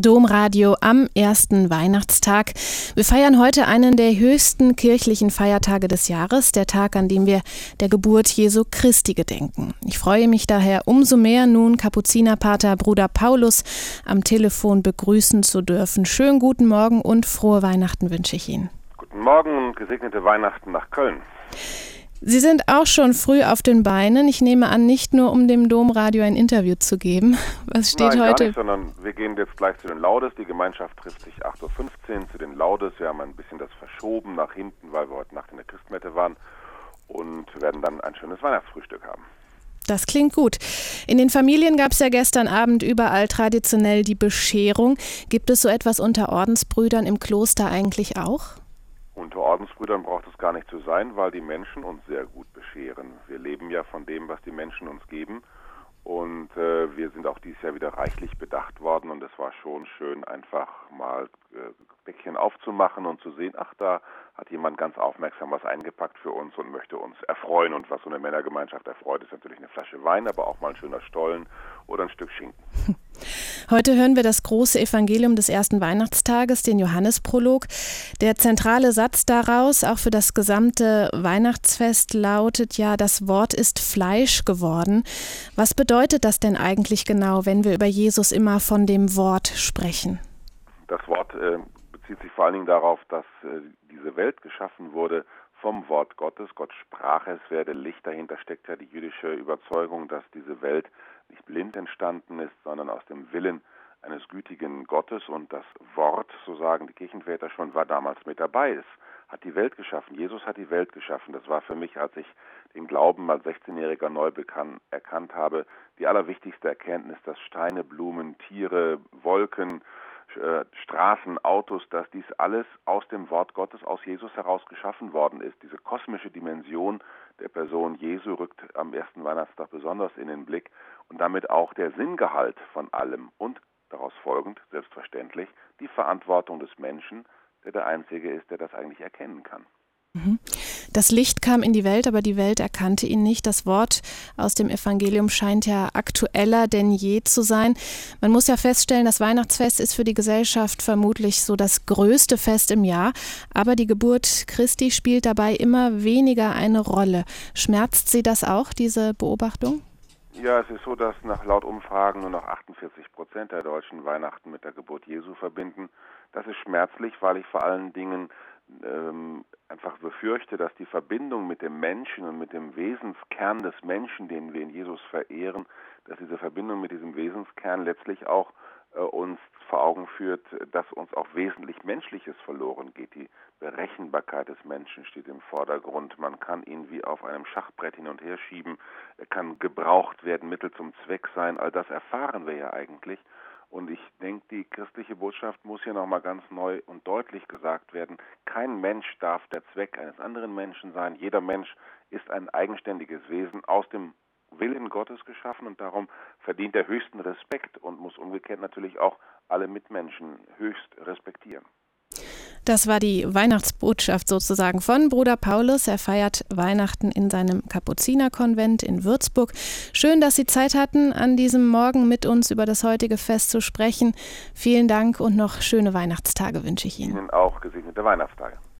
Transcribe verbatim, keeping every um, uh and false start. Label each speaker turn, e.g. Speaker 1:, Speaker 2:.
Speaker 1: Domradio am ersten Weihnachtstag. Wir feiern heute einen der höchsten kirchlichen Feiertage des Jahres, der Tag, an dem wir der Geburt Jesu Christi gedenken. Ich freue mich daher umso mehr, nun Kapuzinerpater Bruder Paulus am Telefon begrüßen zu dürfen. Schönen guten Morgen und frohe Weihnachten wünsche ich Ihnen.
Speaker 2: Guten Morgen und gesegnete Weihnachten nach Köln.
Speaker 1: Sie sind auch schon früh auf den Beinen. Ich nehme an, nicht nur um dem Domradio ein Interview zu geben. Was steht
Speaker 2: Nein,
Speaker 1: heute?
Speaker 2: Gar nicht, sondern wir gehen jetzt gleich zu den Laudes. Die Gemeinschaft trifft sich acht Uhr fünfzehn zu den Laudes. Wir haben ein bisschen das verschoben nach hinten, weil wir heute Nacht in der Christmette waren und werden dann ein schönes Weihnachtsfrühstück haben.
Speaker 1: Das klingt gut. In den Familien gab es ja gestern Abend überall traditionell die Bescherung. Gibt es so etwas unter Ordensbrüdern im Kloster eigentlich auch?
Speaker 2: Unter Ordensbrüdern braucht es gar nicht zu sein, weil die Menschen uns sehr gut bescheren. Wir leben ja von dem, was die Menschen uns geben. Und äh, wir sind auch dieses Jahr wieder reichlich bedacht worden. Und es war schon schön, einfach mal äh, Päckchen aufzumachen und zu sehen, ach, da hat jemand ganz aufmerksam was eingepackt für uns und möchte uns erfreuen. Und was so eine Männergemeinschaft erfreut, ist natürlich eine Flasche Wein, aber auch mal ein schöner Stollen oder ein Stück Schinken.
Speaker 1: Heute hören wir das große Evangelium des ersten Weihnachtstages, den Johannesprolog. Der zentrale Satz daraus, auch für das gesamte Weihnachtsfest, lautet ja, das Wort ist Fleisch geworden. Was bedeutet das denn eigentlich genau, wenn wir über Jesus immer von dem Wort sprechen?
Speaker 2: Das Wort äh, bezieht sich vor allen Dingen darauf, dass äh, diese Welt geschaffen wurde vom Wort Gottes. Gott sprach, es werde Licht. Dahinter steckt ja die jüdische Überzeugung, dass diese Welt nicht blind entstanden ist, sondern aus dem Willen eines gütigen Gottes. Und das Wort, so sagen die Kirchenväter schon, war damals mit dabei. Es hat die Welt geschaffen. Jesus hat die Welt geschaffen. Das war für mich, als ich den Glauben als sechzehnjähriger neu bekannt, erkannt habe, die allerwichtigste Erkenntnis, dass Steine, Blumen, Tiere, Wolken, Straßen, Autos, dass dies alles aus dem Wort Gottes, aus Jesus heraus geschaffen worden ist. Diese kosmische Dimension der Person Jesu rückt am ersten Weihnachtstag besonders in den Blick und damit auch der Sinngehalt von allem und daraus folgend, selbstverständlich, die Verantwortung des Menschen, der der Einzige ist, der das eigentlich erkennen kann.
Speaker 1: Das Licht kam in die Welt, aber die Welt erkannte ihn nicht. Das Wort aus dem Evangelium scheint ja aktueller denn je zu sein. Man muss ja feststellen, das Weihnachtsfest ist für die Gesellschaft vermutlich so das größte Fest im Jahr, aber die Geburt Christi spielt dabei immer weniger eine Rolle. Schmerzt Sie das auch, diese Beobachtung?
Speaker 2: Ja, es ist so, dass nach laut Umfragen nur noch achtundvierzig Prozent der Deutschen Weihnachten mit der Geburt Jesu verbinden. Das ist schmerzlich, weil ich vor allen Dingen ähm, einfach befürchte, dass die Verbindung mit dem Menschen und mit dem Wesenskern des Menschen, den wir in Jesus verehren, dass diese Verbindung mit diesem Wesenskern letztlich auch äh, uns vor Augen führt, dass uns auch wesentlich Menschliches verloren geht. Die Berechenbarkeit des Menschen steht im Vordergrund. Man kann ihn wie auf einem Schachbrett hin und her schieben. Er kann gebraucht werden, Mittel zum Zweck sein. All das erfahren wir ja eigentlich. Und ich denke, die christliche Botschaft muss hier nochmal ganz neu und deutlich gesagt werden. Kein Mensch darf der Zweck eines anderen Menschen sein. Jeder Mensch ist ein eigenständiges Wesen, aus dem Willen Gottes geschaffen und darum verdient er höchsten Respekt und muss umgekehrt natürlich auch alle Mitmenschen höchst respektieren.
Speaker 1: Das war die Weihnachtsbotschaft sozusagen von Bruder Paulus. Er feiert Weihnachten in seinem Kapuzinerkonvent in Würzburg. Schön, dass Sie Zeit hatten, an diesem Morgen mit uns über das heutige Fest zu sprechen. Vielen Dank und noch schöne Weihnachtstage wünsche ich Ihnen.
Speaker 2: Ihnen auch gesegnete Weihnachtstage.